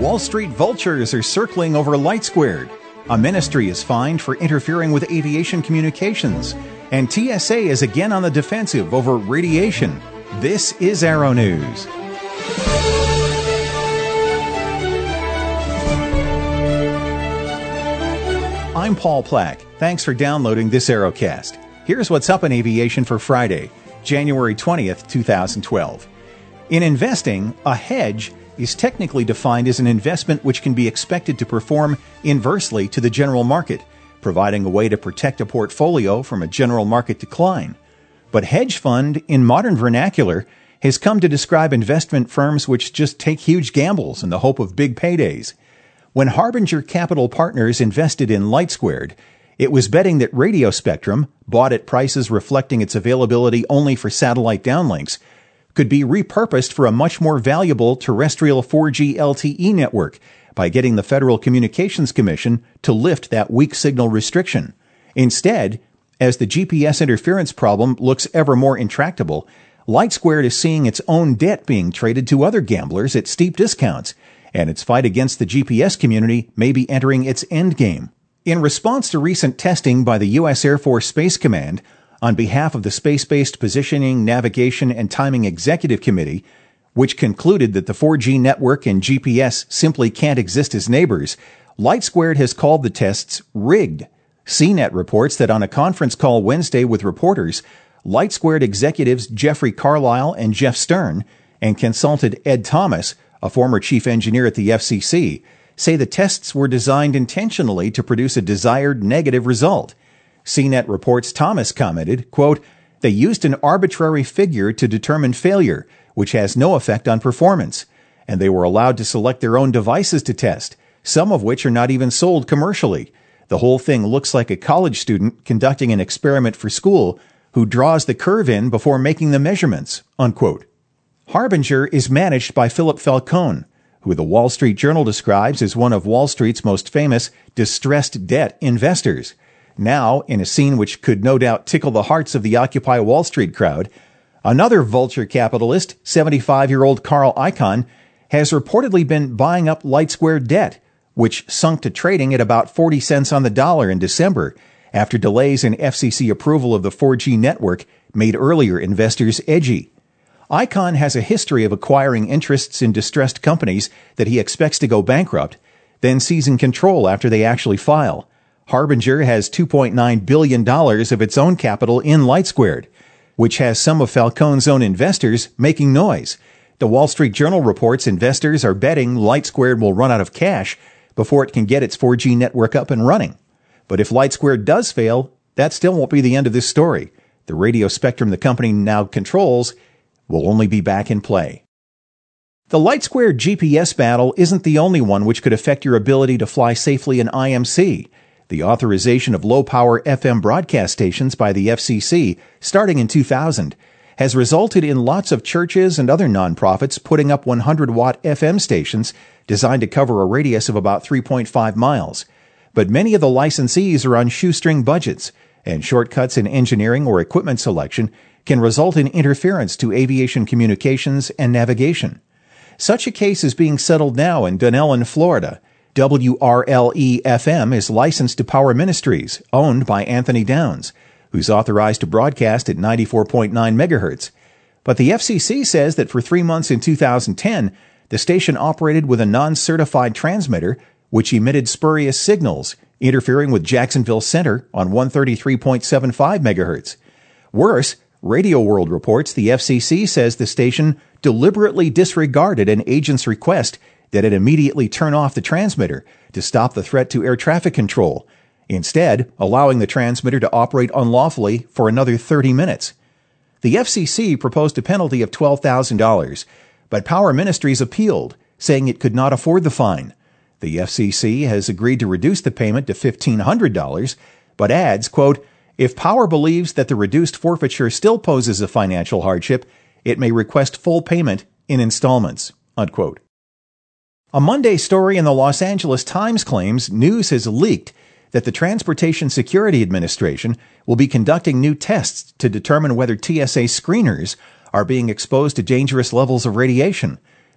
Wall Street vultures are circling over LightSquared. A ministry is fined for interfering with aviation communications. And TSA is again on the defensive over radiation. This is Arrow News. I'm Paul Plack. Thanks for downloading this Arrowcast. Here's what's up in aviation for Friday, January 20th, 2012. In investing, a hedge is technically defined as an investment which can be expected to perform inversely to the general market, providing a way to protect a portfolio from a general market decline. But hedge fund, in modern vernacular, has come to describe investment firms which just take huge gambles in the hope of big paydays. When Harbinger Capital Partners invested in LightSquared, it was betting that radio spectrum, bought at prices reflecting its availability only for satellite downlinks, could be repurposed for a much more valuable terrestrial 4G LTE network by getting the Federal Communications Commission to lift that weak signal restriction. Instead, as the GPS interference problem looks ever more intractable, LightSquared is seeing its own debt being traded to other gamblers at steep discounts, and its fight against the GPS community may be entering its endgame. In response to recent testing by the U.S. Air Force Space Command, on behalf of the Space-Based Positioning, Navigation, and Timing Executive Committee, which concluded that the 4G network and GPS simply can't exist as neighbors, LightSquared has called the tests rigged. CNET reports that on a conference call Wednesday with reporters, LightSquared executives Jeffrey Carlisle and Jeff Stern and consultant Ed Thomas, a former chief engineer at the FCC, say the tests were designed intentionally to produce a desired negative result. CNET reports Thomas commented, quote, "They used an arbitrary figure to determine failure, which has no effect on performance, and they were allowed to select their own devices to test, some of which are not even sold commercially. The whole thing looks like a college student conducting an experiment for school who draws the curve in before making the measurements," unquote. Harbinger is managed by Philip Falcone, who the Wall Street Journal describes as one of Wall Street's most famous distressed debt investors. Now, in a scene which could no doubt tickle the hearts of the Occupy Wall Street crowd, another vulture capitalist, 75-year-old Carl Icahn, has reportedly been buying up LightSquared debt, which sunk to trading at about 40 cents on the dollar in December, after delays in FCC approval of the 4G network made earlier investors edgy. Icahn has a history of acquiring interests in distressed companies that he expects to go bankrupt, then seizing control after they actually file. Harbinger has $2.9 billion of its own capital in LightSquared, which has some of Falcone's own investors making noise. The Wall Street Journal reports investors are betting LightSquared will run out of cash before it can get its 4G network up and running. But if LightSquared does fail, that still won't be the end of this story. The radio spectrum the company now controls will only be back in play. The LightSquared GPS battle isn't the only one which could affect your ability to fly safely in IMC. The authorization of low-power FM broadcast stations by the FCC, starting in 2000, has resulted in lots of churches and other nonprofits putting up 100-watt FM stations designed to cover a radius of about 3.5 miles. But many of the licensees are on shoestring budgets, and shortcuts in engineering or equipment selection can result in interference to aviation communications and navigation. Such a case is being settled now in Dunellen, Florida. WRLE-FM is licensed to Power Ministries, owned by Anthony Downs, who's authorized to broadcast at 94.9 megahertz. But the FCC says that for 3 months in 2010, the station operated with a non-certified transmitter which emitted spurious signals, interfering with Jacksonville Center on 133.75 megahertz. Worse, Radio World reports the FCC says the station deliberately disregarded an agent's request that it immediately turn off the transmitter to stop the threat to air traffic control, instead allowing the transmitter to operate unlawfully for another 30 minutes. The FCC proposed a penalty of $12,000, but Power Ministries appealed, saying it could not afford the fine. The FCC has agreed to reduce the payment to $1,500, but adds, quote, "If Power believes that the reduced forfeiture still poses a financial hardship, it may request full payment in installments," unquote. A Monday story in the Los Angeles Times claims news has leaked that the Transportation Security Administration will be conducting new tests to determine whether TSA screeners are being exposed to dangerous levels of radiation.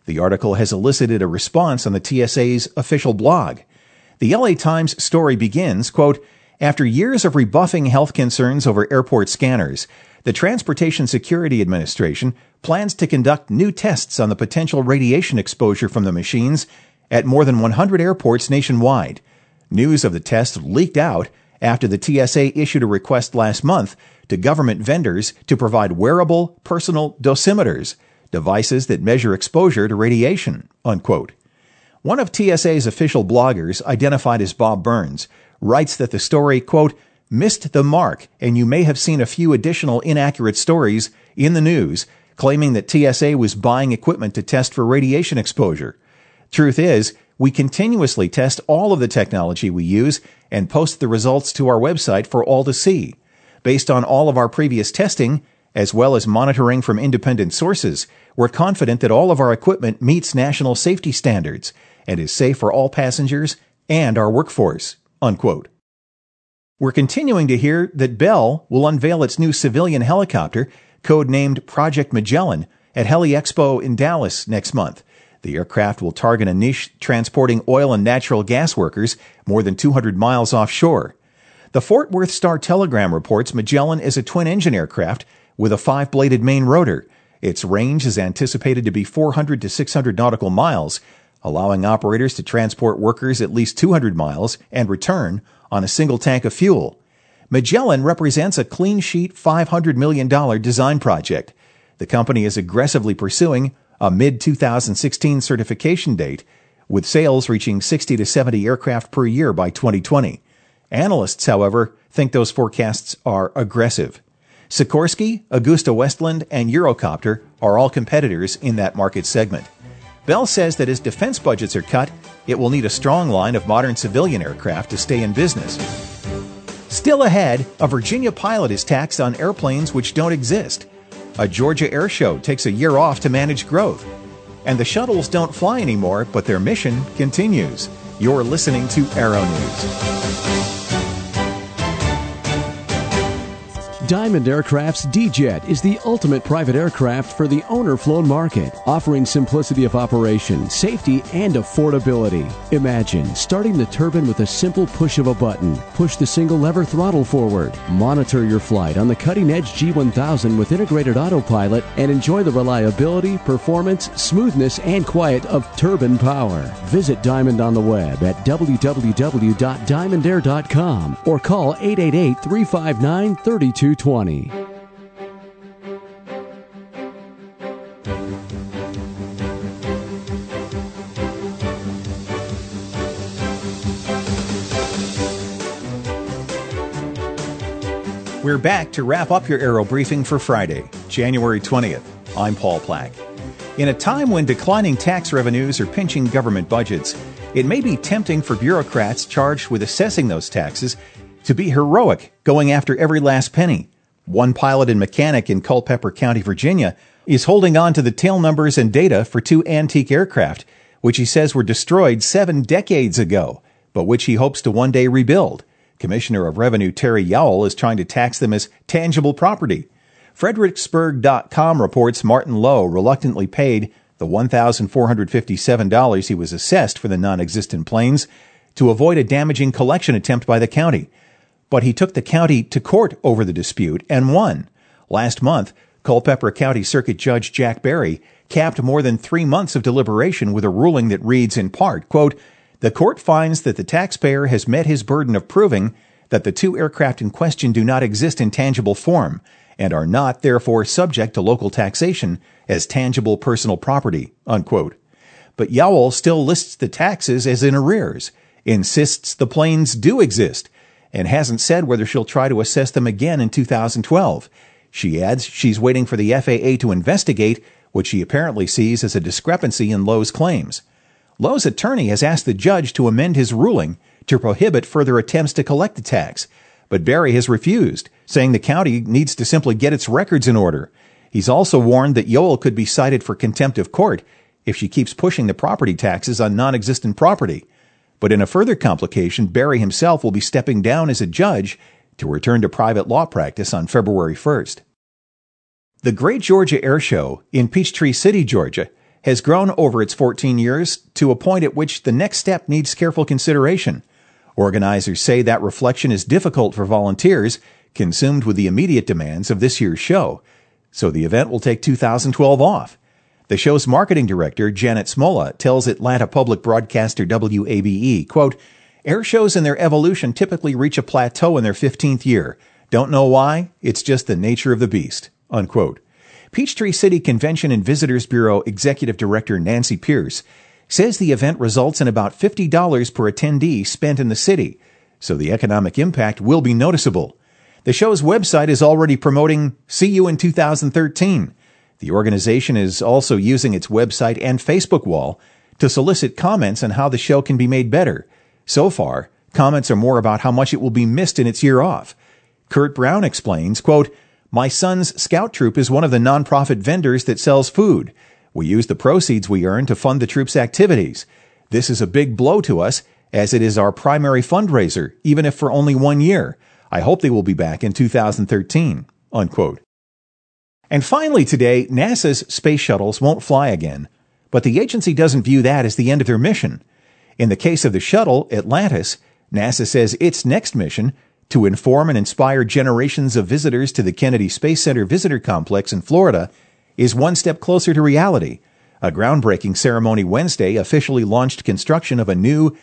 The article has elicited a response on the TSA's official blog. The LA Times story begins, quote, "After years of rebuffing health concerns over airport scanners, the Transportation Security Administration plans to conduct new tests on the potential radiation exposure from the machines at more than 100 airports nationwide. News of the test leaked out after the TSA issued a request last month to government vendors to provide wearable personal dosimeters, devices that measure exposure to radiation," unquote. One of TSA's official bloggers, identified as Bob Burns, writes that the story, quote, "missed the mark, and you may have seen a few additional inaccurate stories in the news claiming that TSA was buying equipment to test for radiation exposure. Truth is, we continuously test all of the technology we use and post the results to our website for all to see. Based on all of our previous testing, as well as monitoring from independent sources, we're confident that all of our equipment meets national safety standards and is safe for all passengers and our workforce," unquote. We're continuing to hear that Bell will unveil its new civilian helicopter, codenamed Project Magellan, at Heli Expo in Dallas next month. The aircraft will target a niche transporting oil and natural gas workers more than 200 miles offshore. The Fort Worth Star-Telegram reports Magellan is a twin-engine aircraft with a 5-bladed main rotor. Its range is anticipated to be 400 to 600 nautical miles, allowing operators to transport workers at least 200 miles and return on a single tank of fuel. Magellan represents a clean-sheet $500 million design project. The company is aggressively pursuing a mid-2016 certification date, with sales reaching 60 to 70 aircraft per year by 2020. Analysts, however, think those forecasts are aggressive. Sikorsky, AgustaWestland, and Eurocopter are all competitors in that market segment. Bell says that as defense budgets are cut, it will need a strong line of modern civilian aircraft to stay in business. Still ahead, a Virginia pilot is taxed on airplanes which don't exist. A Georgia air show takes a year off to manage growth. And the shuttles don't fly anymore, but their mission continues. You're listening to Aero News. Diamond Aircraft's D-Jet is the ultimate private aircraft for the owner-flown market, offering simplicity of operation, safety, and affordability. Imagine starting the turbine with a simple push of a button. Push the single-lever throttle forward. Monitor your flight on the cutting-edge G1000 with integrated autopilot and enjoy the reliability, performance, smoothness, and quiet of turbine power. Visit Diamond on the web at www.diamondair.com or call 888-359-3220. We're back to wrap up your Aero Briefing for Friday, January 20th. I'm Paul Plack. In a time when declining tax revenues are pinching government budgets, it may be tempting for bureaucrats charged with assessing those taxes to be heroic, going after every last penny. One pilot and mechanic in Culpeper County, Virginia, is holding on to the tail numbers and data for 2 antique aircraft, which he says were destroyed 7 decades ago, but which he hopes to one day rebuild. Commissioner of Revenue Terry Yowell is trying to tax them as tangible property. Fredericksburg.com reports Martin Lowe reluctantly paid the $1,457 he was assessed for the non-existent planes to avoid a damaging collection attempt by the county. But he took the county to court over the dispute and won. Last month, Culpeper County Circuit Judge Jack Berry capped more than 3 months of deliberation with a ruling that reads in part, quote, "The court finds that the taxpayer has met his burden of proving that the 2 aircraft in question do not exist in tangible form and are not, therefore, subject to local taxation as tangible personal property," unquote. But Yowell still lists the taxes as in arrears, insists the planes do exist, and hasn't said whether she'll try to assess them again in 2012. She adds she's waiting for the FAA to investigate what she apparently sees as a discrepancy in Lowe's claims. Lowe's attorney has asked the judge to amend his ruling to prohibit further attempts to collect the tax, but Berry has refused, saying the county needs to simply get its records in order. He's also warned that Yowell could be cited for contempt of court if she keeps pushing the property taxes on non-existent property. But in a further complication, Berry himself will be stepping down as a judge to return to private law practice on February 1st. The Great Georgia Air Show in Peachtree City, Georgia, has grown over its 14 years to a point at which the next step needs careful consideration. Organizers say that reflection is difficult for volunteers, consumed with the immediate demands of this year's show. So the event will take 2012 off. The show's marketing director, Janet Smola, tells Atlanta public broadcaster WABE, quote, "Air shows in their evolution typically reach a plateau in their 15th year. Don't know why? It's just the nature of the beast," unquote. Peachtree City Convention and Visitors Bureau Executive Director Nancy Pierce says the event results in about $50 per attendee spent in the city, so the economic impact will be noticeable. The show's website is already promoting "See You in 2013. The organization is also using its website and Facebook wall to solicit comments on how the show can be made better. So far, comments are more about how much it will be missed in its year off. Kurt Brown explains, quote, "My son's scout troop is one of the nonprofit vendors that sells food. We use the proceeds we earn to fund the troop's activities. This is a big blow to us, as it is our primary fundraiser, even if for only 1 year. I hope they will be back in 2013, unquote. And finally today, NASA's space shuttles won't fly again, but the agency doesn't view that as the end of their mission. In the case of the shuttle, Atlantis, NASA says its next mission, to inform and inspire generations of visitors to the Kennedy Space Center Visitor Complex in Florida, is one step closer to reality. A groundbreaking ceremony Wednesday officially launched construction of a new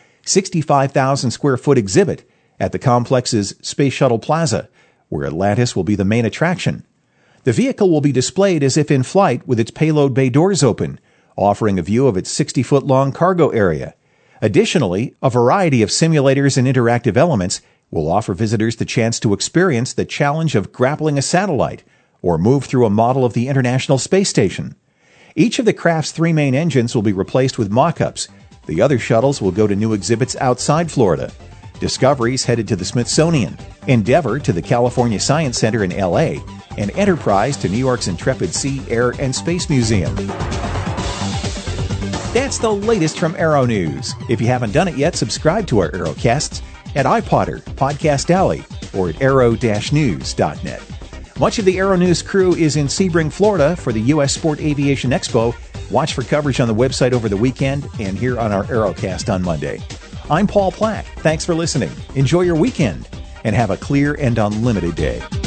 65,000 square foot exhibit at the complex's Space Shuttle Plaza, where Atlantis will be the main attraction. The vehicle will be displayed as if in flight with its payload bay doors open, offering a view of its 60-foot-long cargo area. Additionally, a variety of simulators and interactive elements will offer visitors the chance to experience the challenge of grappling a satellite or move through a model of the International Space Station. Each of the craft's 3 main engines will be replaced with mock-ups. The other shuttles will go to new exhibits outside Florida. Discovery's headed to the Smithsonian, Endeavour to the California Science Center in L.A., and Enterprise to New York's Intrepid Sea, Air, and Space Museum. That's the latest from Aero News. If you haven't done it yet, subscribe to our Aerocasts at iPodder, Podcast Alley, or at aero-news.net. Much of the Aero News crew is in Sebring, Florida for the U.S. Sport Aviation Expo. Watch for coverage on the website over the weekend and here on our Aerocast on Monday. I'm Paul Plack. Thanks for listening. Enjoy your weekend and have a clear and unlimited day.